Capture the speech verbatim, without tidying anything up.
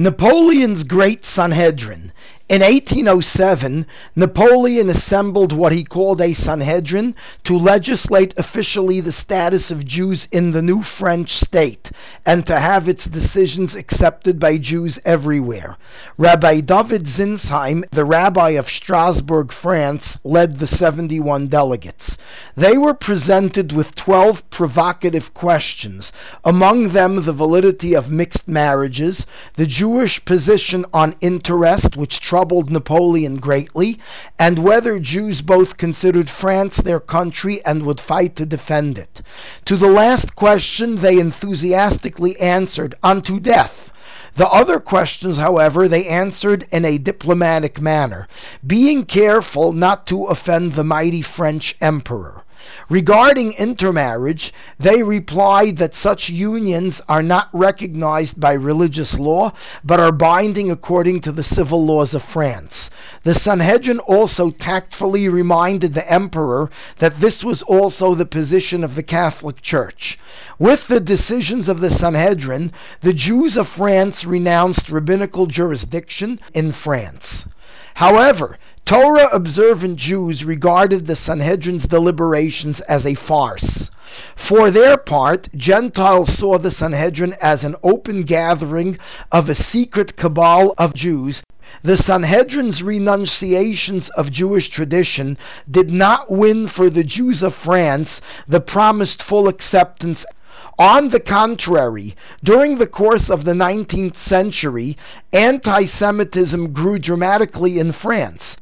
Napoleon's Great Sanhedrin. In eighteen oh seven, Napoleon assembled what he called a Sanhedrin to legislate officially the status of Jews in the new French state and to have its decisions accepted by Jews everywhere. Rabbi David Zinsheim, the rabbi of Strasbourg, France, led the seventy-one delegates. They were presented with twelve provocative questions, among them the validity of mixed marriages, the Jewish position on interest, which troubled Napoleon greatly, and whether Jews both considered France their country and would fight to defend it. To the last question they enthusiastically answered, unto death. The other questions, however, they answered in a diplomatic manner, being careful not to offend the mighty French emperor. Regarding intermarriage, they replied that such unions are not recognized by religious law, but are binding according to the civil laws of France. The Sanhedrin also tactfully reminded the emperor that this was also the position of the Catholic Church. With the decisions of the Sanhedrin, the Jews of France renounced rabbinical jurisdiction in France. However, Torah-observant Jews regarded the Sanhedrin's deliberations as a farce. For their part, Gentiles saw the Sanhedrin as an open gathering of a secret cabal of Jews. The Sanhedrin's renunciations of Jewish tradition did not win for the Jews of France the promised full acceptance. On the contrary, during the course of the nineteenth century, anti-Semitism grew dramatically in France.